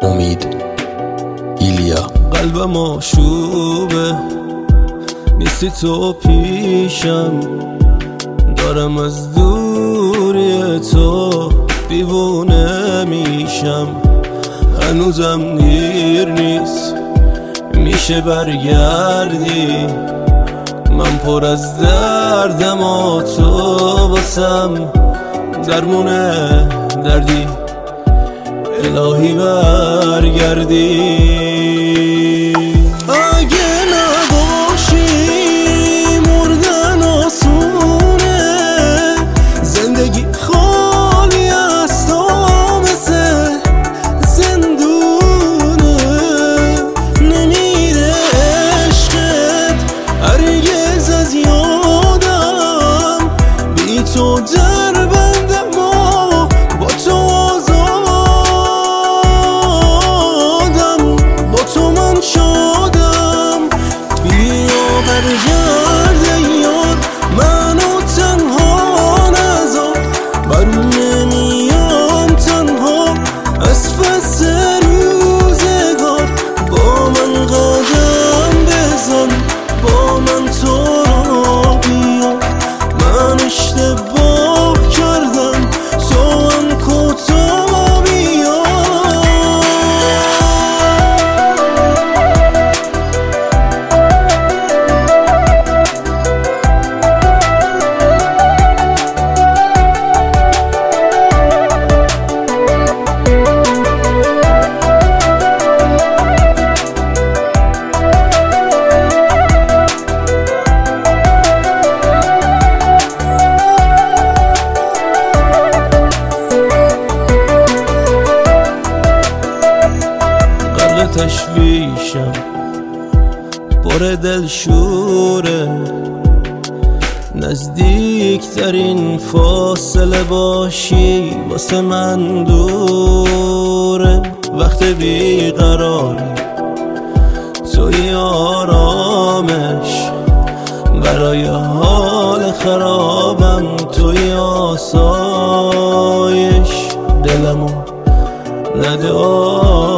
امید ایلیا. قلبم آشوبه، نیستی تو پیشم، دارم از دوری تو دیوونه میشم. هنوزم دیر نیست، میشه برگردی، من پر از دردم و تو واسم درمونه دردی. الهی برگردی. اگه نباشی مردن آسونه، زندگی خالی از تو مثل زندونه. نمیره عشقت هرگز از یادم، بی تو در بندم و با تو آزادم، با تو من شدم. بیا برگرد یار، منو تنها نذار، بر نمیام تنها از پس روزگار. با من قدم بزن، با من تو را بیار، من اشتباه کردم، تو هم کوتاه بیار. تشویشم پر دلشوره، نزدیکترین فاصله باشی واسه من دوره. وقت بیقراری توی آرامش، برای حال خرابم توی آسایش. دلمو نده